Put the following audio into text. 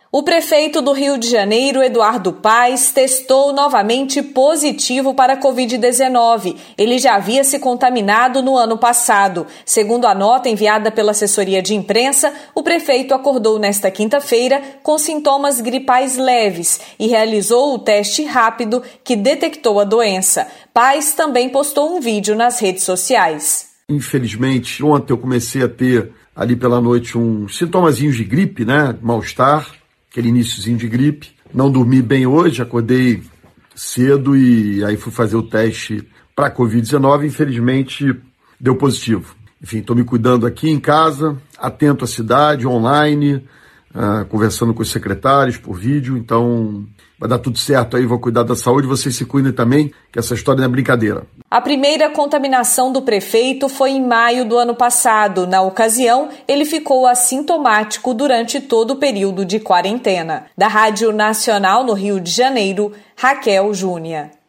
O prefeito do Rio de Janeiro, Eduardo Paes, testou novamente positivo para a Covid-19. Ele já havia se contaminado no ano passado. Segundo a nota enviada pela assessoria de imprensa, o prefeito acordou nesta quinta-feira com sintomas gripais leves e realizou o teste rápido que detectou a doença. Paes também postou um vídeo nas redes sociais. Infelizmente, ontem eu comecei a ter ali pela noite uns sintomazinhos de gripe, mal-estar. Aquele iniciozinho de gripe. Não dormi bem hoje, acordei cedo e aí fui fazer o teste para Covid-19. Infelizmente, deu positivo. Enfim, estou me cuidando aqui em casa, atento à cidade, online, conversando com os secretários por vídeo. Então, vai dar tudo certo aí, vou cuidar da saúde. Vocês se cuidem também, que essa história não é brincadeira. A primeira contaminação do prefeito foi em maio do ano passado. Na ocasião, ele ficou assintomático durante todo o período de quarentena. Da Rádio Nacional no Rio de Janeiro, Raquel Júnior.